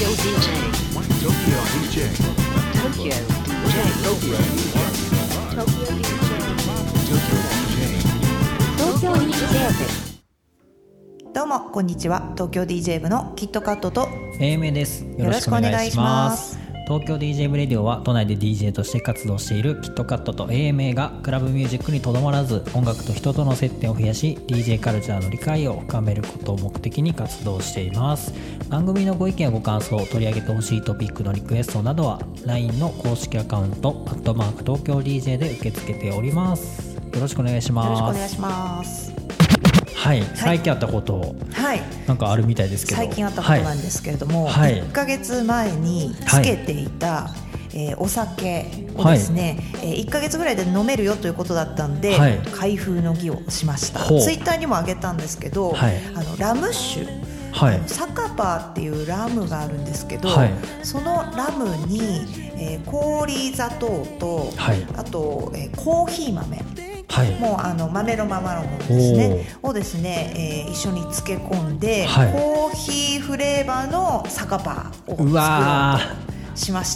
どうもこんにちは。東京 DJ 部のキットカットと AMA です。よろしくお願いします。東京 DJ 部レディオは都内で DJ として活動しているキットカットと AMA がクラブミュージックにとどまらず音楽と人との接点を増やし DJ カルチャーの理解を深めることを目的に活動しています。番組のご意見やご感想、取り上げてほしいトピックのリクエストなどは LINE の公式アカウント東京 DJ で受け付けております。よろしくお願いします。 よろしくお願いします。 はい、最近あったこと、はい、なんかあるみたいですけど、 最近あったことなんですけれども、はい、1ヶ月前につけていた、お酒をですね、1ヶ月ぐらいで飲めるよということだったんで、開封の儀をしました。ツイッターにも上げたんですけど、ラム酒、サカパーっていうラムがあるんですけど、そのラムに、氷砂糖と、あと、コーヒー豆、もう豆のままのものですねをですね、一緒に漬け込んで、コーヒーフレーバーのサカパーを作ろうとしまして、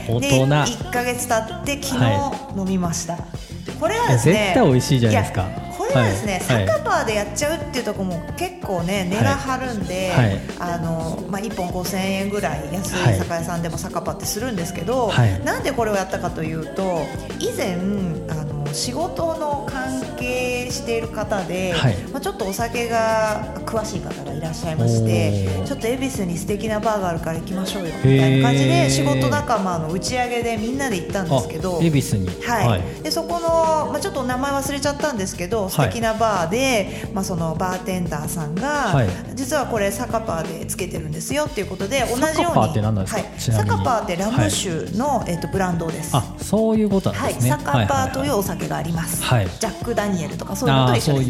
で1ヶ月経って昨日飲みました。これはですね、 絶対美味しいじゃないですか。 これはですね、サカパーでやっちゃうっていうところも結構ね値が張るんで、1本5000円ぐらい安い酒屋さんでもサカパーってするんですけど、なんでこれをやったかというと、以前仕事の関係している方で、ちょっとお酒が詳しい方がいらっしゃいまして、ちょっと恵比寿に素敵なバーがあるから行きましょうよみたいな感じで仕事仲間の打ち上げでみんなで行ったんですけど、 恵比寿に、 でそこの、ちょっと名前忘れちゃったんですけど、素敵なバーで、そのバーテンダーさんが、実はこれサカパーでつけてるんですよっていうことで、同じようにサカパーって何なんですか？ サカパーってラム酒の、ブランドです。 そういうことなんですね。 サカパーというお酒があります。ジャック・ダニエルとかそういうのと一緒です。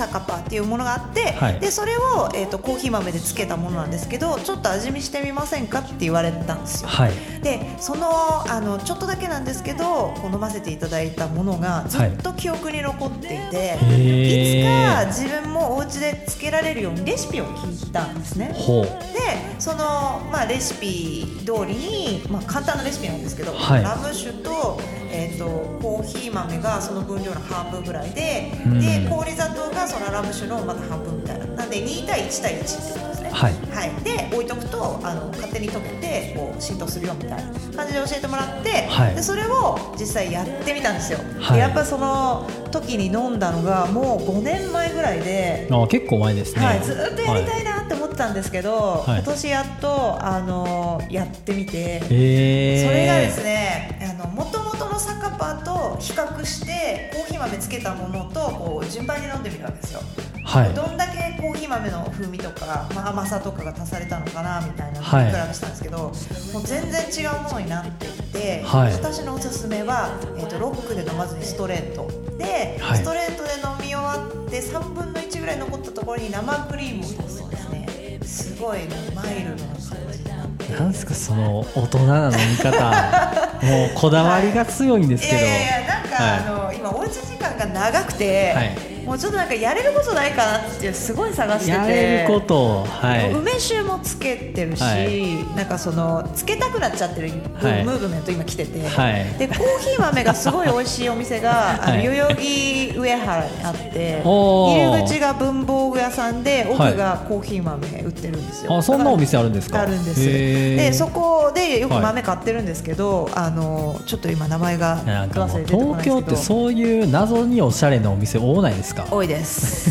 サカパーっていうものがあって、でそれを、コーヒー豆でつけたものなんですけど、ちょっと味見してみませんかって言われたんですよ。でその、ちょっとだけなんですけど飲ませていただいたものがずっと記憶に残っていて、いつか自分もお家でつけられるようにレシピを聞いたんですね。でその、レシピ通りに、簡単なレシピなんですけど、ラム酒と、コーヒー豆がその分量の半分ぐらいで、氷砂糖がそのラム酒のまた半分みたいな、なんで2対1対1ってことですね。で置いとくと勝手に溶けてこう浸透するよみたいな感じで教えてもらって、でそれを実際やってみたんですよ。でやっぱその時に飲んだのがもう5年前ぐらいで、 結構前ですね。 ずっとやりたいなって思ってたんですけど、今年やっとやってみて、それがですね、元々のサカパーと比較してコーヒー豆つけたものとこう順番に飲んでみるわけですよ。どんだけコーヒー豆の風味とか、甘さとかが足されたのかなみたいなのを比べしたんですけど、もう全然違うものになっていて、私のおすすめは、ロックで飲まずにストレートで、ストレートで飲み終わって3分の1ぐらい残ったところに生クリームを足すとですね、すごいマイルドな感じになって、 なんですかその大人な飲み方もうこだわりが強いんですけど、 なんか、今おうち時間が長くて、もうちょっとなんかやれることないかなってすごい探してて、 やれること、 梅酒もつけてるし、なんかそのつけたくなっちゃってるムーブメント今来てて、でコーヒー豆がすごい美味しいお店が代々木上原にあって、入り口が文房具屋さんで奥がコーヒー豆売ってるんですよ。 そんなお店あるんですか？ あるんです。でそこでよく豆買ってるんですけど、ちょっと今名前が忘れてこないんですけど、 東京ってそういう謎におしゃれなお店多ないですか？ 多いです。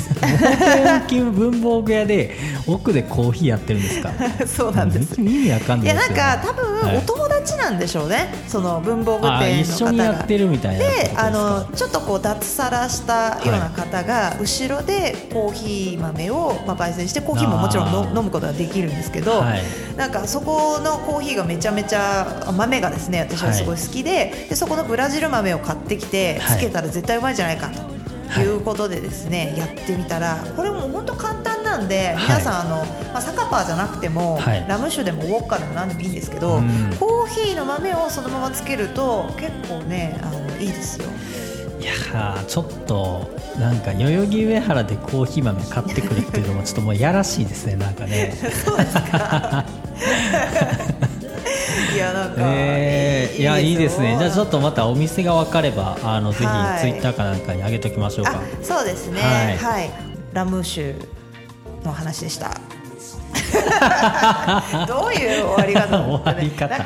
文房具屋で奥でコーヒーやってるんですか？ そうなんです。 意味わかんないですよね。 いやなんか多分お友達なんでしょうね、その文房具店の方が一緒にやってるみたいなことですか？ でちょっとこう脱サラしたような方が後ろでコーヒー豆を焙煎して、コーヒーももちろん飲むことができるんですけど、なんかそこのコーヒーがめちゃめちゃ豆がですね、私はすごい好きで、そこのブラジル豆を買ってきてつけたら絶対うまいんじゃないかということでですね、やってみたらこれも本当簡単なんで、皆さんサカパーじゃなくても、ラム酒でもウォッカでも何でもいいんですけど、コーヒーの豆をそのままつけると結構ねいいですよ。 いやちょっとなんか代々木上原でコーヒー豆買ってくるっていうのもちょっともうやらしいですね、なんかね。 そうですか。いやなんか、 いやいいですね。じゃあちょっとまたお店が分かればぜひツイッターかなんかに上げときましょうか。 そうですね、はい、ラム酒の話でした。どういう終わり方、ね、なんか番組終わっちゃうみたいな、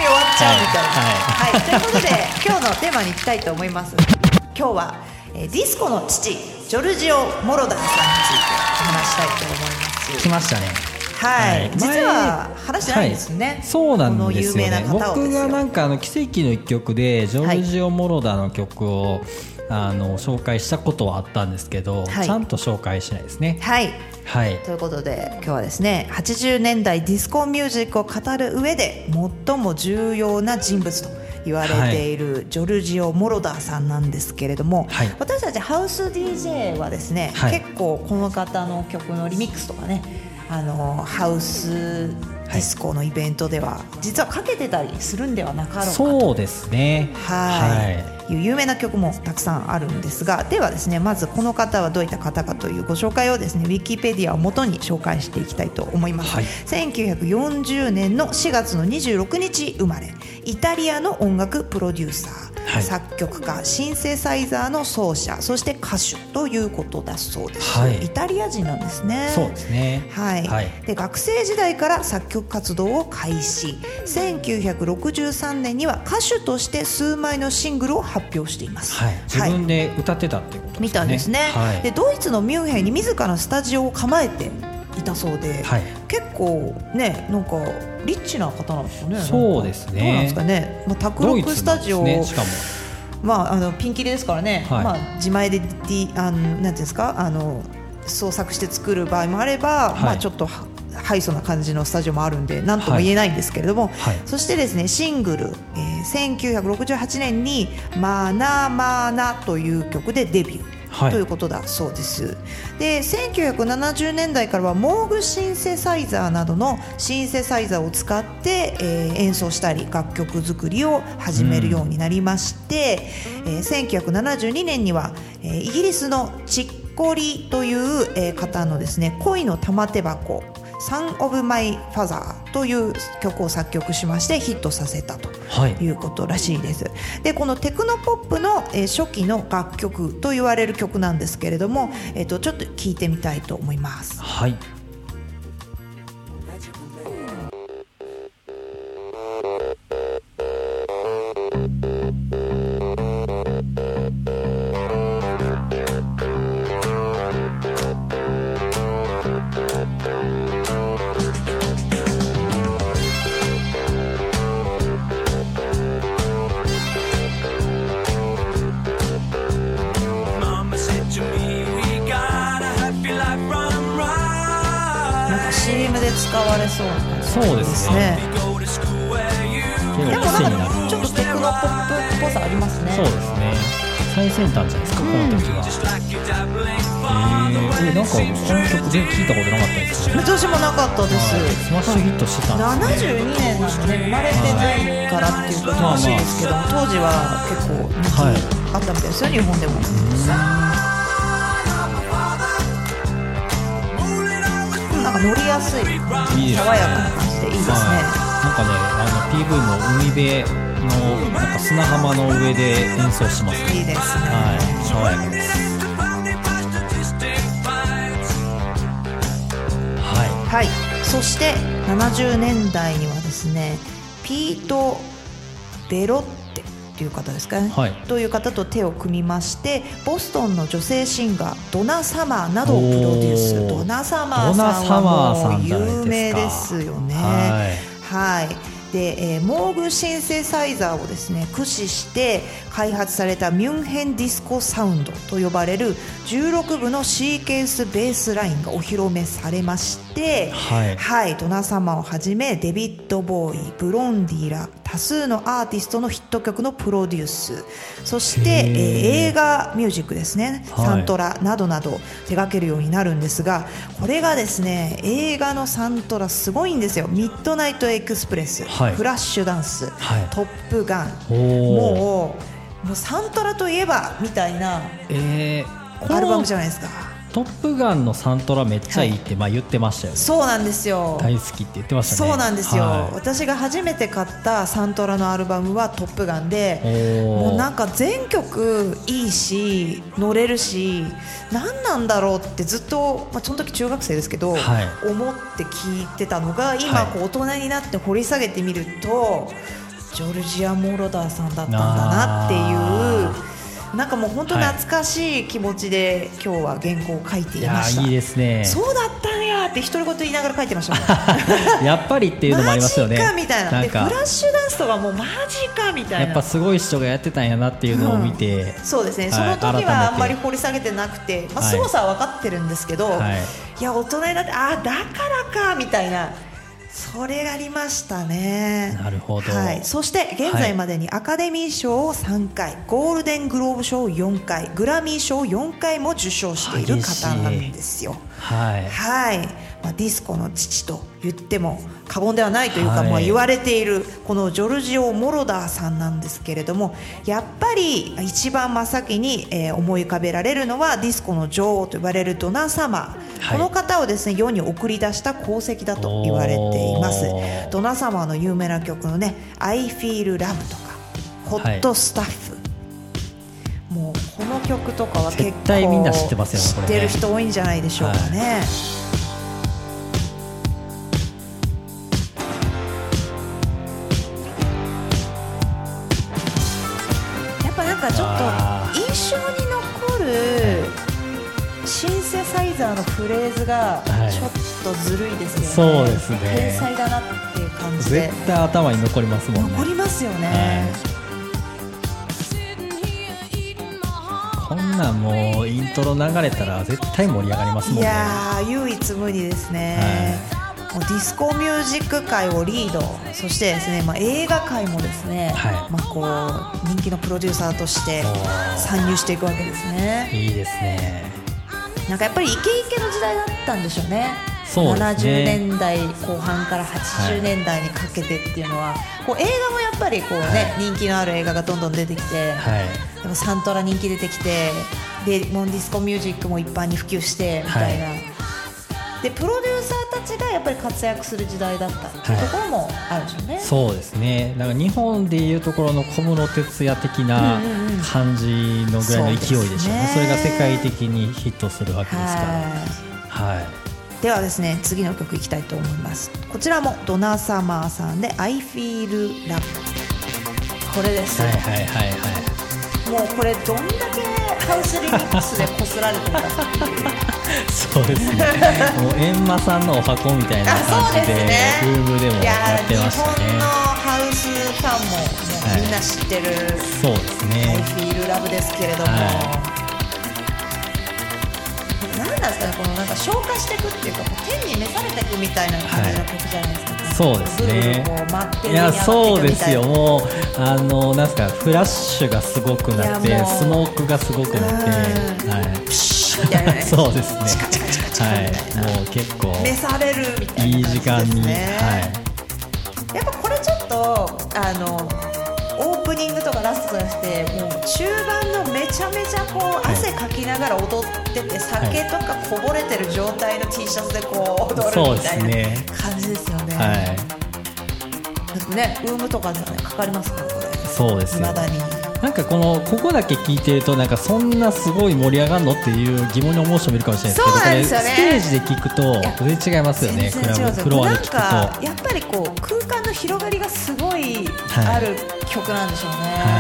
はいということで今日のテーマに行きたいと思います。今日はディスコの父ジョルジオ・モロダンさんについてお話したいと思います。 来ましたね。 はい、実は話してないんですね、 そうなんですよね。 この有名な方をですよ。 僕がなんか奇跡の一曲でジョルジオ・モロダの曲を紹介したことはあったんですけど、ちゃんと紹介しないですね。はい、 ということで今日はですね80年代ディスコミュージックを語る上で最も重要な人物と言われているジョルジオ・モロダーさんなんですけれども、私たちハウス DJ はですね、結構この方の曲のリミックスとかねハウスディスコのイベントでは実はかけてたりするんではなかろうかと。 そうですね、 いう有名な曲もたくさんあるんですが、ではですねまずこの方はどういった方かというご紹介をですねウィキペディアを元に紹介していきたいと思います、1940年の4月の26日生まれ、イタリアの音楽プロデューサー、作曲家、シンセサイザーの奏者、そして歌手ということだそうです、イタリア人なんですね。 そうですね、 で学生時代から作曲活動を開始、1963年には歌手として数枚のシングルを発表しています、 自分で歌ってたっていうことですね。 みたいですね、でドイツのミュンヘンに自らのスタジオを構えていたそうで、結構ねなんかリッチな方なんですよね。 そうですね、 どうなんですかね、卓録スタジオを、 しかもピンキリですからね、自前でなんていうんですか創作して作る場合もあれば、ちょっとハイソな感じのスタジオもあるんで何とも言えないんですけれども、そしてですねシングル、1968年にマナマナという曲でデビュー、ということだそうです。で1970年代からはモーグシンセサイザーなどのシンセサイザーを使って、演奏したり楽曲作りを始めるようになりまして、1972年には、イギリスのチッコリという、方のですね恋の玉手箱Son of My Father という曲を作曲しましてヒットさせたということらしいです、でこのテクノポップの、初期の楽曲と言われる曲なんですけれども、ちょっと聞いてみたいと思います。使われそうな感じですね。 そうですね。 でもなんかちょっとテクノポップっぽさありますね。 そうですね。最先端じゃないですか、この時は。なんかこの曲全然聞いたことなかったですね。 私もなかったです。 スマッシュヒットしてたんですね。 72年なので生まれてないからっていうことらしいですけど、当時は結構人気あったみたいですよ、日本でも。なんか乗りやすい、爽やかな感じでいいですね。 なんかね、PV も海辺のなんか砂浜の上で演奏しますね。 いいですね。 爽やかです。 そして70年代にはですね、ピート・ベロッテという方ですかね、という方と手を組みまして、ボストンの女性シンガードナ・サマーなどをプロデュース。ドナ・サマーさんはもう有名ですよね。でモーグシンセサイザーをですね駆使して開発されたミュンヘンディスコサウンドと呼ばれる16部のシーケンスベースラインがお披露目されまして、ドナサマをはじめデビッド・ボーイ、ブロンディら多数のアーティストのヒット曲のプロデュース、そして、映画ミュージックですね、サントラなどなど手掛けるようになるんですが、これがですね映画のサントラすごいんですよ。ミッドナイトエクスプレス、フラッシュダンス、トップガン、もうもうサントラといえばみたいなアルバムじゃないですか。 トップガンのサントラめっちゃいいって、言ってましたよね。 そうなんですよ、 大好きって言ってましたね。 そうなんですよ、私が初めて買ったサントラのアルバムはトップガンで、もうなんか全曲いいし乗れるし、何なんだろうってずっと、その時中学生ですけど、思って聞いてたのが、今こう大人になって掘り下げてみると、ジョルジア・モロダーさんだったんだなっていう、なんかもう本当懐かしい気持ちで今日は原稿を書いていました。 いいですね。 そうだったんやって独り言言いながら書いてましたもんやっぱりっていうのもありますよね。 マジかみたいな。でフラッシュダンスとかもうマジかみたいな、 やっぱすごい人がやってたんやなっていうのを見て、 そうですね、その時はあんまり掘り下げてなくて、凄さは分かってるんですけど、いや大人になって、だからかみたいな、それがありましたね。 なるほど、 そして現在までにアカデミー賞を3回、ゴールデングローブ賞を4回、グラミー賞を4回も受賞している方なんですよ。ディスコの父と言っても過言ではないというか、言われているこのジョルジオ・モロダーさんなんですけれども、やっぱり一番真っ先に思い浮かべられるのはディスコの女王と呼ばれるドナ・サマー、この方をですね世に送り出した功績だと言われています。ドナ・サマーの有名な曲のね、I Feel Love とかホットスタッフ、もうこの曲とかは結構みんな知ってますよね。 知ってる人多いんじゃないでしょうかね。ちょっと印象に残るシンセサイザーのフレーズがちょっとずるいですよね。 そうですね、 天才だなっていう感じで絶対頭に残りますもんね。 残りますよね、 こんなんもうイントロ流れたら絶対盛り上がりますもんね。 いや唯一無二ですね、もうディスコミュージック界をリード、そしてですね、映画界もですね、こう人気のプロデューサーとして参入していくわけですね。 いいですね。 なんかやっぱりイケイケの時代だったんでしょうね。 そうですね、 70年代後半から80年代にかけてっていうのは、こう映画もやっぱりこう、人気のある映画がどんどん出てきて、でもサントラ人気出てきて、でモンディスコミュージックも一般に普及してみたいな、でプロデューサーたちがやっぱり活躍する時代だったっていうところもあるんでしょうね。 そうですね。だから日本でいうところの小室哲哉的な感じのぐらいの勢いでしょうね。それが世界的にヒットするわけですから。 ではですね、次の曲いきたいと思います。こちらもドナ・サマーさんで I Feel Love、 これです。もうこれどんだけハウスリミックスでこすられてるかっていうそうですね、もうエンマさんのお箱みたいな感じでルームでもやってましたね。 日本のハウスファンももうみんな知ってる、 そうですね、 I Feel Love ですけれども、何なんですかね、このなんか消化していくっていうか、天に召されていくみたいな感じの曲じゃないですか。 そうですね。いや、そうですよ。もうなんすか、フラッシュがすごくなって、スモークがすごくなって、 プシュみたいなね。 そうですね。 チカチカチカチカみたいな。 もう結構召されるみたいな感じですね。 いい時間に。 やっぱこれちょっとオープニングとかラストじゃなくて、もう中盤のめちゃめちゃこう汗かきながら踊ってて、酒とかこぼれてる状態の T シャツでこう踊るみたいな感じですよね。だってね、ウームとかではねかかりますから、これ。 そうですよ。 未だになんかここだけ聞いてると、なんかそんなすごい盛り上がるのっていう疑問に思う人もいるかもしれないですけど、これステージで聞くと全然違いますよね。クラブフロアで聞くとなんかやっぱりこう空間の広がりがすごいある曲なんでしょうね。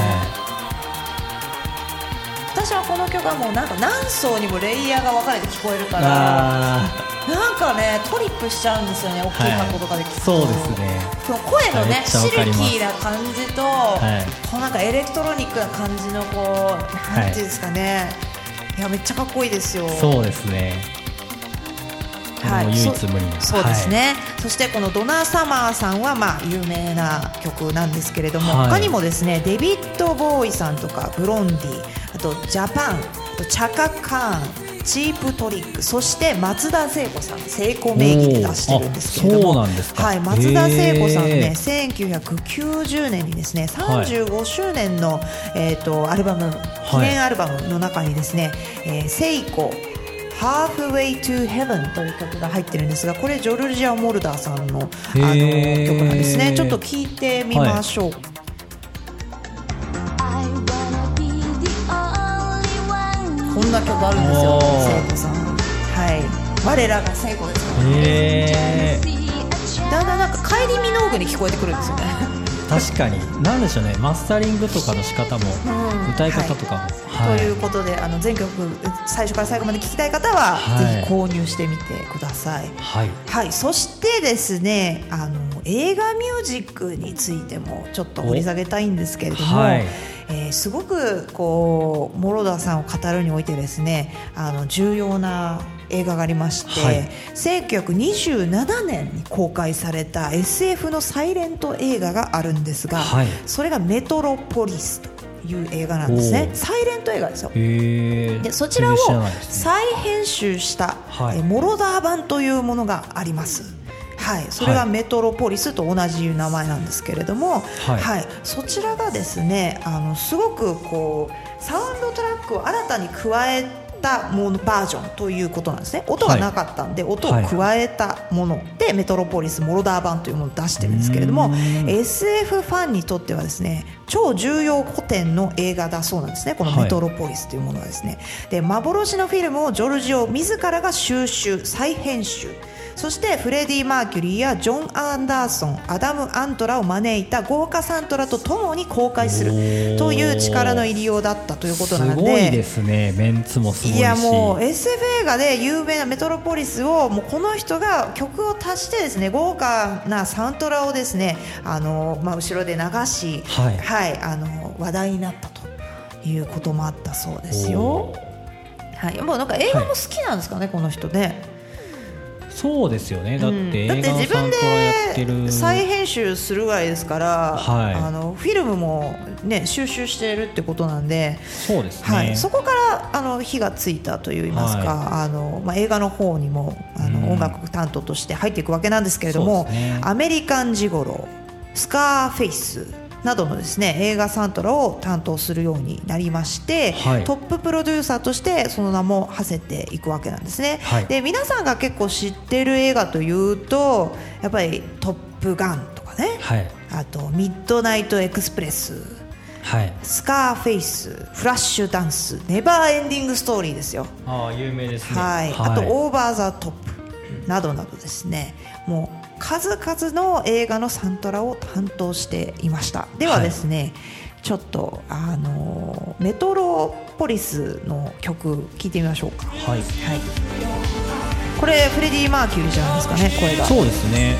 私はこの曲はもうなんか何層にもレイヤーが分かれて聞こえるから、なんかねトリップしちゃうんですよね、大きい箱とかで聞くと。 そうですね。 その声のね、シルキーな感じと、こうなんかエレクトロニックな感じのこう、なんていうんですかね、いやめっちゃかっこいいですよ。 そうですね。唯一無二な。 そうですね。そしてこのドナ・サマーさんは有名な曲なんですけれども、他にもですね、デビッド・ボーイさんとかブロンディ、あとジャパン、あとチャカ・カーン、 チープトリック、そして松田聖子さん、聖子名義で出してるんですけれども、 そうなんですか。 はい、松田聖子さんね、1990年にですね35周年の、アルバム、記念アルバムの中にですね、聖子Halfway to Heaven という曲が入ってるんですが、これジョルジア・モルダーさんの、曲なんですね。ちょっと聞いてみましょう。こんな曲あるんですよ、聖子さん。はい、我らが聖子ですからね。だんだんなんかカイリー・ミノーグに聞こえてくるんですよね。 確かに、なんでしょうね、マスタリングとかの仕方も、歌い方とかも、 はい、ということで全曲最初から最後まで聴きたい方は、ぜひ購入してみてください。 はい、 はい、そしてですね、映画ミュージックについてもちょっと掘り下げたいんですけれども、すごくこう諸田さんを語るにおいてですね、重要な映画がありまして、1927年に公開された SF のサイレント映画があるんですが、それがメトロポリスという映画なんですね。サイレント映画ですよ。でそちらを再編集した、モロダー版というものがあります。はい、それがメトロポリスと同じ名前なんですけれども、そちらがですね、すごくこうサウンドトラックを新たに加えたものバージョンということなんですね。音がなかったんで、音を加えたものでメトロポリスモロダー版というものを出してるんですけれども、SF ファンにとってはですね、超重要古典の映画だそうなんですね、このメトロポリスというものはですね。で、幻のフィルムをジョルジオ自らが収集再編集、そしてフレディ・マーキュリーやジョン・アンダーソン、アダム・アントラを招いた豪華サントラとともに公開するという力の入りようだったということなので、 すごいですね。メンツもすごいし、 いやもう SF 映画で有名なメトロポリスをもうこの人が曲を足してですね、豪華なサントラをですね、後ろで流し、話題になったということもあったそうですよ。もうなんか映画も好きなんですかね、この人ね。 そうですよね。だって映画のサントラやってる、 再編集するぐらいですから、フィルムも、ね、収集しているってことなんで、 そうですね、 そこから火がついたといいますか、映画の方にも音楽担当として入っていくわけなんですけれども、アメリカンジゴロ、スカーフェイスなどのですね、映画サントラを担当するようになりまして、トッププロデューサーとしてその名も馳せていくわけなんですね。で、皆さんが結構知ってる映画というと、やっぱりトップガンとかね、あとミッドナイトエクスプレス、スカーフェイス、フラッシュダンス、ネバーエンディングストーリーですよ。 有名ですね。 あとオーバーザトップなどなどですね、もう数々の映画のサントラを担当していました。ではですね、ちょっとメトロポリスの曲聴いてみましょうか。これフレディ・マーキュリーじゃないですかね、声が。 そうですね。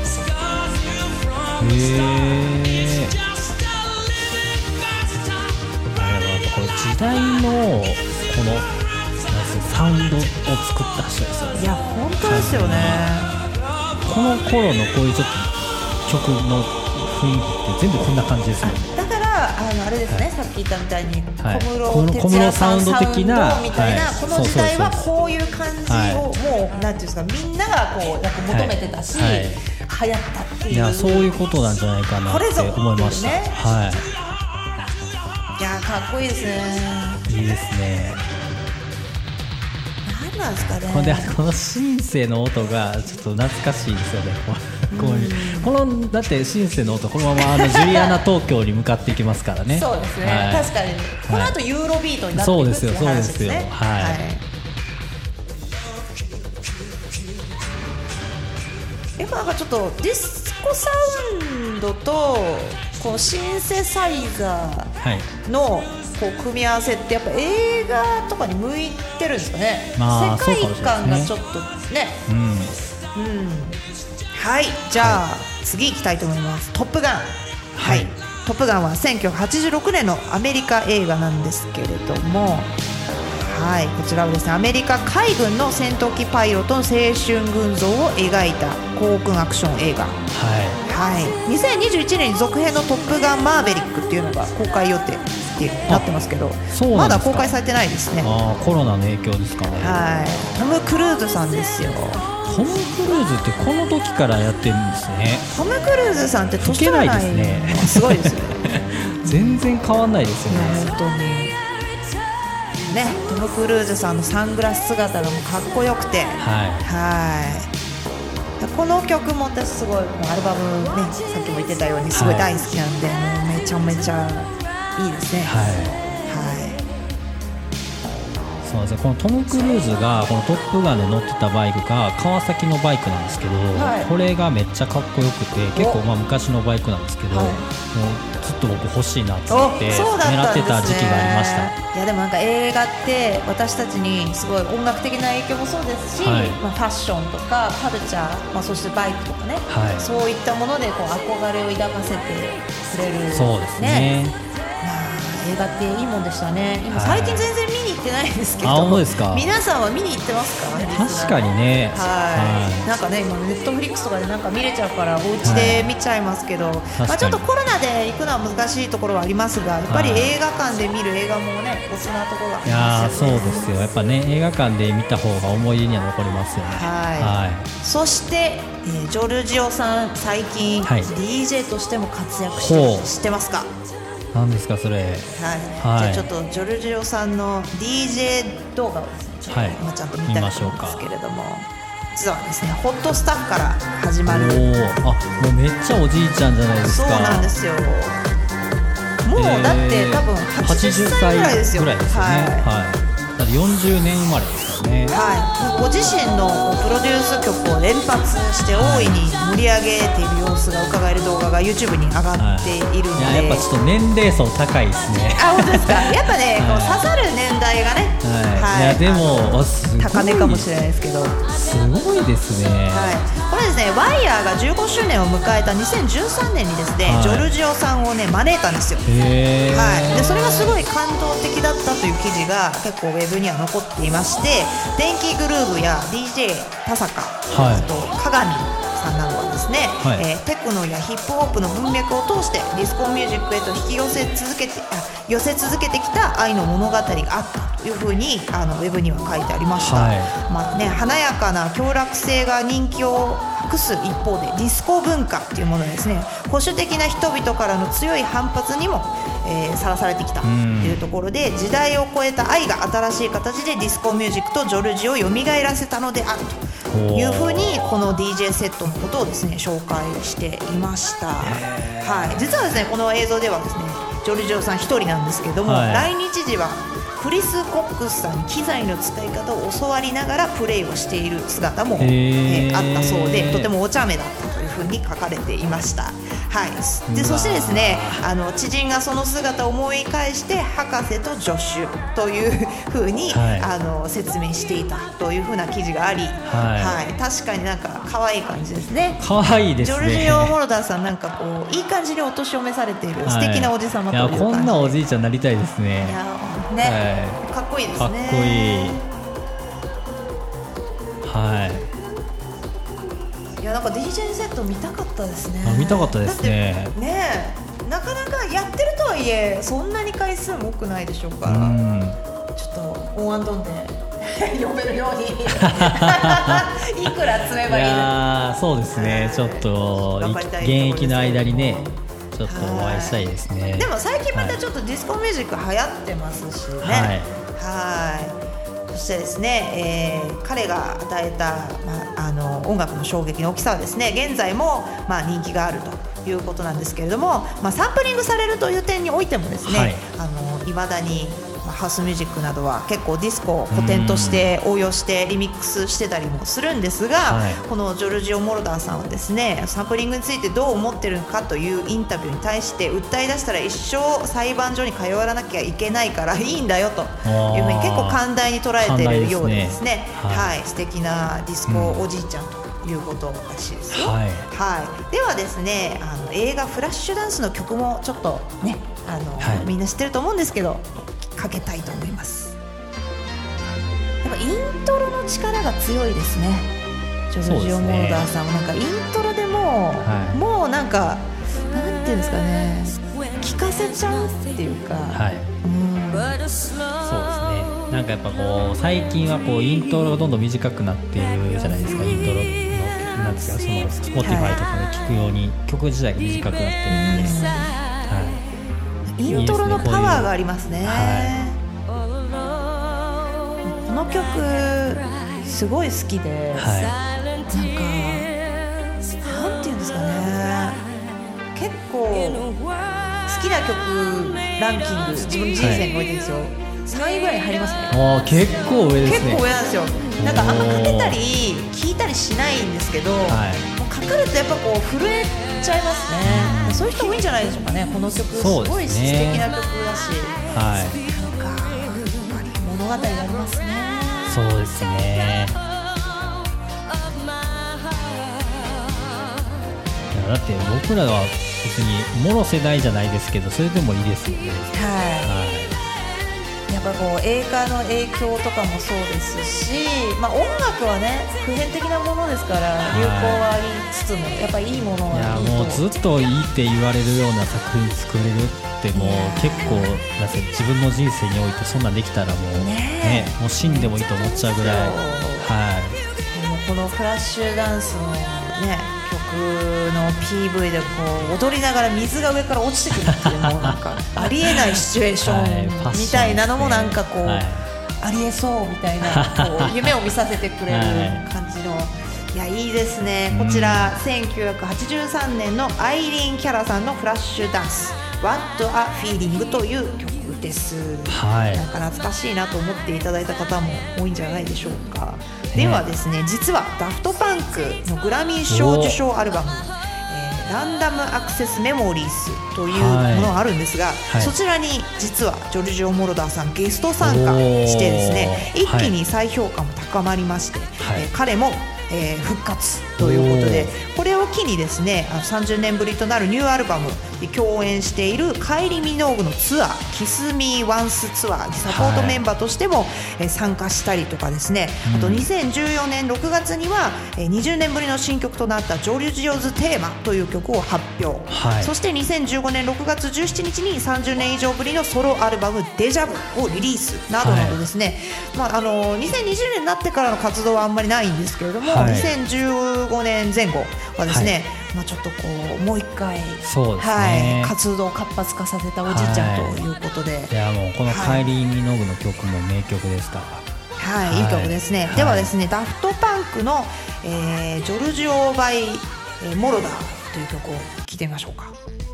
これ時代のこのサウンドを作った人ですよね。 いや本当ですよね。 この頃のこういうちょっと曲の雰囲気って全部こんな感じですね。 だからあれですね、さっき言ったみたいに小室サウンド的なみたいな、この時代はこういう感じをもうなんていうんですか、みんながこうなんか求めてたし、流行ったっていう、 いやそういうことなんじゃないかなって思いました。 いやかっこいいですね。 いいですね。 なんですかね、 このシンセの音がちょっと懐かしいですよね。このだってシンセの音このままジュリアナ東京に向かっていきますからね。 そうですね、確かにこの後ユーロビートになっていくっていう話ですね。やっぱなんかちょっとディスコサウンドとこうシンセサイザーのこう組み合わせってやっぱ映画とかに向いてるんですかね。世界観がちょっとね。はい、じゃあ次行きたいと思います。トップガン。トップガンは1986年のアメリカ映画なんですけれども、こちらはですね、アメリカ海軍の戦闘機パイロットの青春群像を描いた航空アクション映画。2021年に続編のトップガンマーヴェリックっていうのが公開予定ってなってますけど、まだ公開されてないですね。 コロナの影響ですかね。 はい、トム・クルーズさんですよ。 トム・クルーズってこの時からやってるんですね。 トム・クルーズさんって年取らないですね。すごいですよね。 全然変わんないですよね。 本当にね、トム・クルーズさんのサングラス姿がもうかっこよくて、この曲も私すごいアルバムね、さっきも言ってたようにすごい大好きなんで、もうめちゃめちゃいいですね。 そうですね、このトム・クルーズがこのトップガンで乗ってたバイクが川崎のバイクなんですけど、これがめっちゃかっこよくて、結構昔のバイクなんですけど、もうずっと僕欲しいなって思って狙ってた時期がありました。 いやでもなんか映画って私たちにすごい音楽的な影響もそうですし、ファッションとかカルチャー、そしてバイクとかね、そういったものでこう憧れを抱かせてくれる。 そうですね。 映画っていいもんでしたね。今最近全然見に行ってないんですけど、皆さんは見に行ってますか？ 確かにね。 なんかね、今ネットフリックスとかでなんか見れちゃうからお家で見ちゃいますけど、ちょっとコロナで行くのは難しいところはありますが、やっぱり映画館で見る映画もね、おつなところがありますよね。 そうですよ。やっぱね、映画館で見た方が思い出には残りますよね。 そしてジョルジオさん、最近 DJ としても活躍してる、知ってますか？ 何ですかそれ。 じゃあちょっとジョルジオさんの DJ 動画をですね、今ちゃんと見たいと思うんですけれども、実はですね、ホットスタッフから始まる。 もうめっちゃおじいちゃんじゃないですか。 そうなんですよ。もうだって多分80歳ぐらいですよ。 だって40年生まれですからね。 ご自身のプロデュース曲を連発して大いに盛り上げている様子が伺える動画が YouTube に上がっているので、 やっぱちょっと年齢層高いですね。 本当ですか？やっぱね、刺さる年代がね、 いやでも高値かもしれないですけど、 すごいですね。 これですね、ワイヤーが15周年を迎えた2013年にですね、ジョルジオさんをね招いたんですよ。でそれがすごい感動的だったという記事が結構ウェブには残っていまして、電気グルーヴや DJ 田坂、あと鏡さんなどはですね、テクノやヒップホップの文脈を通してディスコミュージックへと引き寄せ続けてきた愛の物語があったというふうにウェブには書いてありました。華やかな享楽性が人気を博す一方で、ディスコ文化っていうものはですね、保守的な人々からの強い反発にもさらされてきたというところで、時代を超えた愛が新しい形でディスコミュージックとジョルジを蘇らせたのであるというふうに、この DJ セットのことをですね紹介していました。実はですね、この映像ではですね、ジョルジオさん一人なんですけども、来日時はクリス・コックスさんに機材の使い方を教わりながらプレイをしている姿も、あったそうで、とてもお茶目だったというふうに書かれていました。でそしてですね、知人がその姿を思い返して博士と助手というふうに、説明していたというふうな記事があり、確かになんか可愛い感じですね。 可愛いですね。 ジョルジオ・モロダーさん、なんかこういい感じにお年を召されている素敵なおじさまという感じで、 こんなおじいちゃんになりたいですね。 かっこいいですね。 かっこいい。 いや、なんか DJ セット見たかったですね。 見たかったですね。 なかなかやってるとはいえそんなに回数も多くないでしょうから、ちょっとオンアンドンで呼べるようにいくら積めばいいの。 そうですね、ちょっと現役の間にね、ちょっとお会いしたいですね。 でも最近またちょっとディスコミュージック流行ってますしね。そしてですね、彼が与えた、音楽の衝撃の大きさはですね、現在も、人気があるということなんですけれども、サンプリングされるという点においてもですね、未だにハウスミュージックなどは結構ディスコを古典として応用してリミックスしてたりもするんですが、このジョルジオ・モロダーさんはですね、サンプリングについてどう思ってるのかというインタビューに対して訴え出したら一生裁判所に通わなきゃいけないからいいんだよというふうに結構寛大に捉えているようでですね、素敵なディスコおじいちゃんということらしいですよ。ではですね、映画フラッシュダンスの曲もちょっとね、みんな知ってると思うんですけどかけたいと思います。やっぱイントロの力が強いですね。ジョルジオ・モーダーさんもなんかイントロでもうなんかなんていうんですかね、 聞かせちゃうっていうか、 はい、そうですね。なんかやっぱこう最近はこうイントロがどんどん短くなっているじゃないですか。イントロのなんですか、その Spotify とかで聴くように曲自体が短くなってるんで、はい、 イントロのパワーがありますね。この曲すごい好きで、なんかなんていうんですかね、結構好きな曲ランキング自分の人生に置いてるんですよ。3位ぐらいに入りますね。 結構上ですね。 結構上なんですよ。なんかあんまかけたり聞いたりしないんですけど、もうかかるとやっぱこう震えちゃいますね。そういう人多いんじゃないでしょうかね。この曲すごい素敵な曲だし、なんか物語がありますね。 そうですね。だって僕らは別にもろ世代じゃないですけど、それでもいいですよね。 やっぱこう映画の影響とかもそうですし、音楽はね普遍的なものですから流行はありつつもやっぱいいものはいいと。 もうずっといいって言われるような作品作れるってもう結構自分の人生においてそんなんできたらもうね、もう死んでもいいと思っちゃうぐらい。 もうこのフラッシュダンスのね曲の PV でこう踊りながら水が上から落ちてくるっていうもうなんかありえないシチュエーションみたいなのもなんかこうありえそうみたいなこう夢を見させてくれる感じの、いやいいですね。こちら1983年のアイリーン・キャラさんのフラッシュダンス What a Feeling という曲です。なんか懐かしいなと思っていただいた方も多いんじゃないでしょうか。ではですね、実はダフトパンクのグラミー賞受賞アルバムランダムアクセスメモリーズというものがあるんですが、そちらに実はジョルジオ・モロダーさんゲスト参加してですね、一気に再評価も高まりまして、彼も復活ということで、これを機にですね30年ぶりとなるニューアルバムで共演しているカイリー・ミノーグのツアーキス・ミー・ワンスツアーにサポートメンバーとしても参加したりとかですね、あと2014年6月には20年ぶりの新曲となったジョルジオズテーマという曲を発表、そして2015年6月17日に30年以上ぶりのソロアルバムデジャブをリリースなどなどですね、2020年になってからの活動はあんまりないんですけれども、2015年前後はですね、ちょっとこうもう一回活動を活発化させたおじいちゃんということで、 いやもうこのカイリー・ミノーグの曲も名曲ですから、 いい曲ですね。ではですね、ダフトパンクの、ジョルジオ・バイ・モロダーという曲を聴いてみましょうか。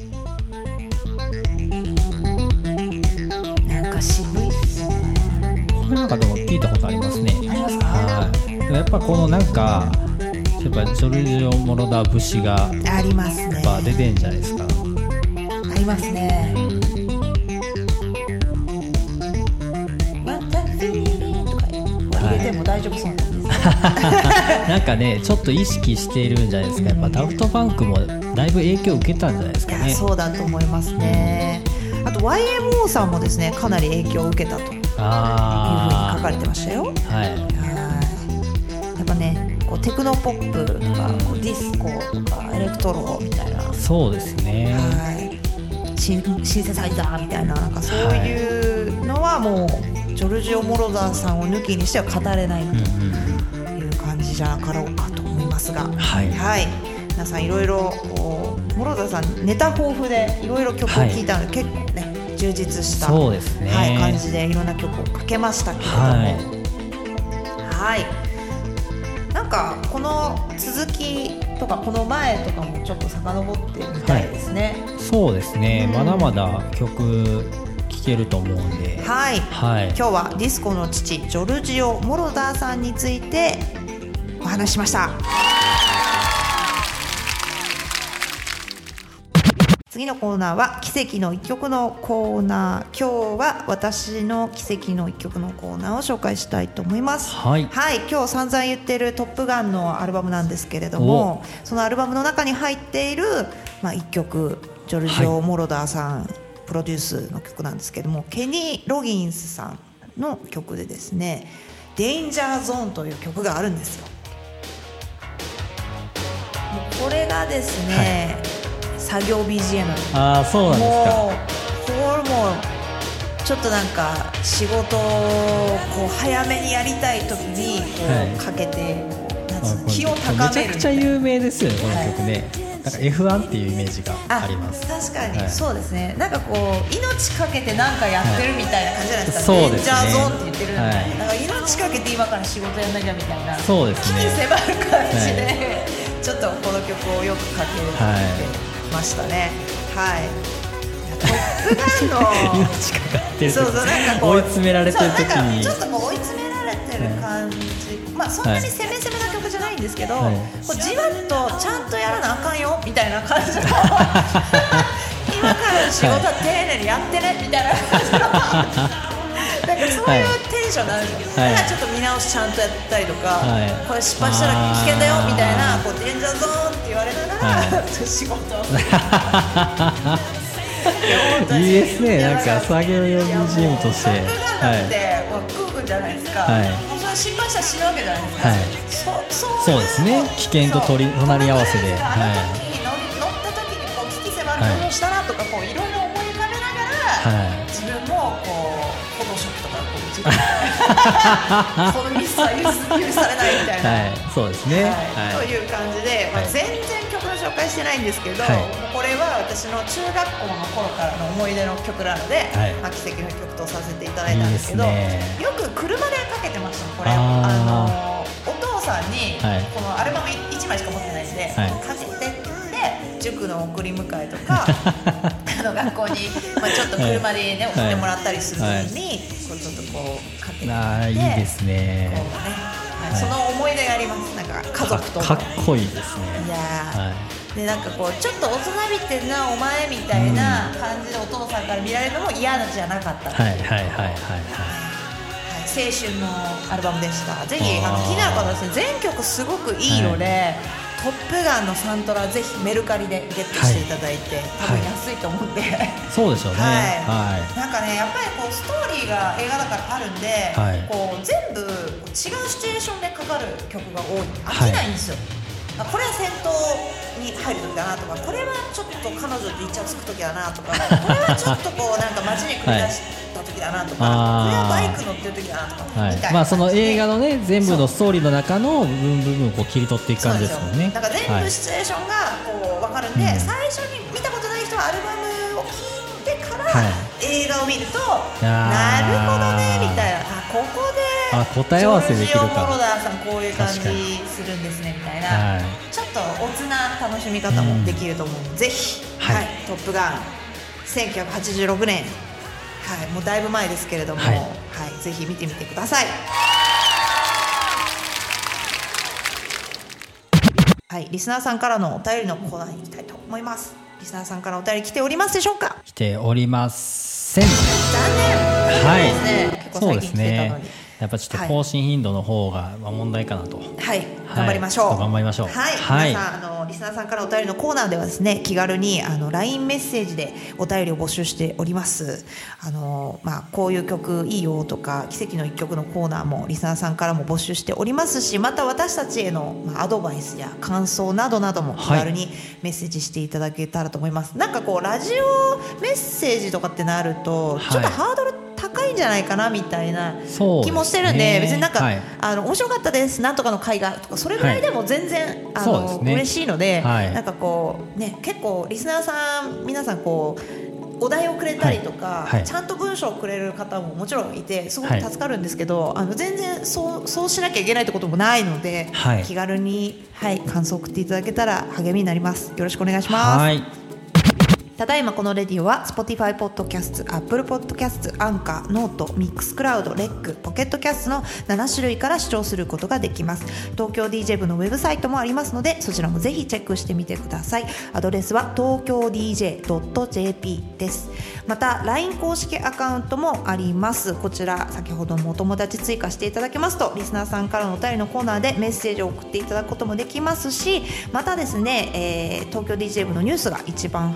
なんか渋いですね。 これなんかでも聞いたことありますね。 ありますか？ やっぱこのなんかやっぱジョルジオ・モロダー節がありますね。 出てんじゃないですか。 ありますね。とか入れても大丈夫そうなんです。 なんかねちょっと意識しているんじゃないですか。やっぱダフトパンクもだいぶ影響を受けたんじゃないですかね。 そうだと思いますね。あと YMO さんもですねかなり影響を受けたというふうに書かれてましたよ。やっぱねこうテクノポップとかこうディスコとかエレクトロみたいな、 そうですね、 シンセサイザーみたいな、なんかそういうのはもうジョルジオ・モロダーさんを抜きにしては語れないという感じじゃなかろうかと思いますが、皆さんいろいろモロダーさんネタ豊富でいろいろ曲を聴いたので、結構ね充実した、 そうですね、 感じでいろんな曲をかけましたけれども、なんかこの続きとかこの前とかもちょっと遡ってみたいですね。 そうですね、まだまだ曲聴けると思うんで、 今日はディスコの父ジョルジオ・モロダーさんについてお話ししました。次のコーナーは奇跡の一曲のコーナー。今日は私の奇跡の一曲のコーナーを紹介したいと思います。今日散々言ってるトップガンのアルバムなんですけれども、そのアルバムの中に入っている、一曲ジョルジオ・モロダーさんプロデュースの曲なんですけども、ケニー・ロギンスさんの曲でですね、デンジャーゾーンという曲があるんですよ。これがですね、 作業 BGM。 そうなんですか。 もうこれもちょっとなんか仕事をこう早めにやりたい時にこうかけて、気を高める。 めちゃくちゃ有名ですよね、この曲ね。なんか F1 っていうイメージがあります。 確かに、そうですね。なんかこう命かけてなんかやってるみたいな感じじゃないですか。 そうですね。 デンジャーゾーンって言ってるんで、だから命かけて今から仕事やんなきゃみたいな。 そうですね。 気に迫る感じで、ちょっとこの曲をよくかけてましたね。はい。トップガンの命かかってる時、なんかこう追い詰められてる時に、 ちょっとこう追い詰められてる感じ。そんなに攻め攻めな曲じゃないんですけど、こうじわっとちゃんとやらなあかんよみたいな感じの今から仕事は丁寧にやってねみたいな感じのなんかそういうテンションなんですよ。だからちょっと見直しちゃんとやったりとか、これ失敗したら危険だよみたいな、こうデンジャーゾーンって言われながら、仕事をいいですね。なんか作業用 BGM として、 空軍じゃないですか。失敗したら死ぬわけじゃないですか。 そうですね。危険と隣り合わせで、 乗った時にこう危機迫ることをしたなとか、こういろいろ思い浮かべながら、自分もこうフォトショップとかこう自分このミスは許されないみたいな、 そうですね。 という感じで、全然曲の紹介してないんですけど、これは私の中学校の頃からの思い出の曲なので、奇跡の曲とさせていただいたんですけど、よく車でかけてました。これお父さんにこのアルバム1枚しか持ってないんで、かけてって言って塾の送り迎えとか学校にちょっと車でね送ってもらったりする時にこうちょっとこうかけていいですね。 その思い出があります。なんか家族とかっこいいですね。 いやでなんかこうちょっと大人びてんなお前みたいな感じでお父さんから見られるのも嫌じゃなかった。青春のアルバムでした。ぜひ気になる方はですね、全曲すごくいいので、トップガンのサントラぜひメルカリでゲットしていただいて、多分安いと思うんで、 そうでしょうね。 なんかねやっぱりこうストーリーが映画だからあるんで、こう全部違うシチュエーションでかかる曲が多い。飽きないんですよ。これは戦闘に入る時だなとか、これはちょっと彼女とイチャつく時だなとか、これはちょっとこうなんか街に繰り出した時だなとか、これはバイク乗ってる時だなとか、みたいな。 その映画のね全部のストーリーの中の部分をこう切り取っていく感じですもんね。 だから全部シチュエーションがこう分かるんで、最初に見たことない人はアルバムを聴いてから映画を見ると、なるほどねみたいな、ここで答え合わせできるか、 ジョージオ・モロダーさんこういう感じするんですねみたいな、ちょっとおつな楽しみ方もできると思うので、ぜひ、トップガン1986年、もうだいぶ前ですけれども、ぜひ見てみてください。リスナーさんからのお便りのコーナーに行きたいと思います。リスナーさんからお便り来ておりますでしょうか？ 来ておりません。 残念。結構最近来てたのに。 やっぱちょっと更新頻度の方が問題かなと。 頑張りましょう。 頑張りましょう。 皆さんリスナーさんからお便りのコーナーではですね、気軽にLINE メッセージでお便りを募集しております。こういう曲いいよとか、奇跡の一曲のコーナーもリスナーさんからも募集しておりますし、また私たちへのアドバイスや感想などなども気軽にメッセージしていただけたらと思います。なんかこうラジオメッセージとかってなるとちょっとハードル高いんじゃないかなみたいな気もしてるんで、別になんか、面白かったですなんとかの回がとか、それぐらいでも全然、嬉しいので、なんかこうね、結構リスナーさん皆さんこうお題をくれたりとか、ちゃんと文章をくれる方ももちろんいてすごく助かるんですけど、全然そうしなきゃいけないってこともないので、気軽に、感想を送っていただけたら励みになります。よろしくお願いします。ただいまこのレディオは Spotify ポッドキャスト、Apple ポッドキャスト、アンカー、ノート、ミックスクラウド、レック、ポケットキャストの7種類から視聴することができます。東京 DJ 部のウェブサイトもありますので、そちらもぜひチェックしてみてください。アドレスは東京 DJ.jp です。また LINE 公式アカウントもあります。こちら先ほどもお友達追加していただけますと、リスナーさんからのお便りのコーナーでメッセージを送っていただくこともできますし、またですね、東京 DJ 部のニュースが一番早く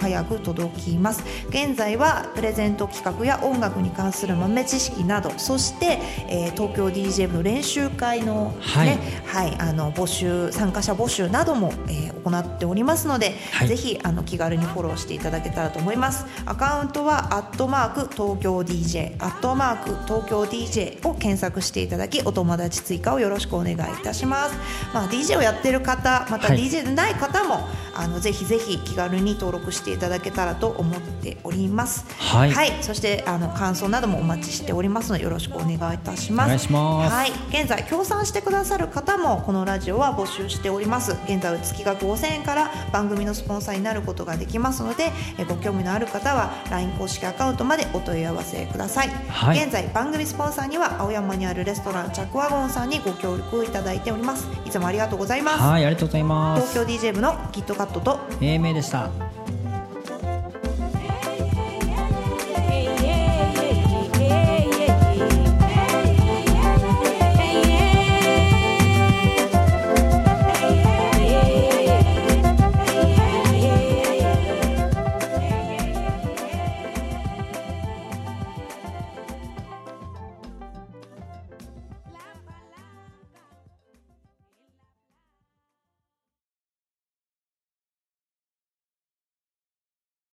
届きます。現在はプレゼント企画や音楽に関する豆知識など、そして、東京 DJ 部の練習会の、募集、参加者募集なども、行っておりますので、ぜひ気軽にフォローしていただけたらと思います。アカウントは東京 DJ 東京 DJ を検索していただき、お友達追加をよろしくお願いいたします。DJ をやっている方、また DJ でない方も、ぜひぜひ気軽に登録していただけたらと思っております。そして感想などもお待ちしておりますので、よろしくお願いいたします。 お願いします。 現在協賛してくださる方もこのラジオは募集しております。現在は月額5000円から番組のスポンサーになることができますので、ご興味のある方は LINE 公式アカウントまでお問い合わせください。現在番組スポンサーには青山にあるレストランチャックワゴンさんにご協力をいただいております。いつもありがとうございます。 ありがとうございます。 東京 DJ 部のキットカットと英明でした。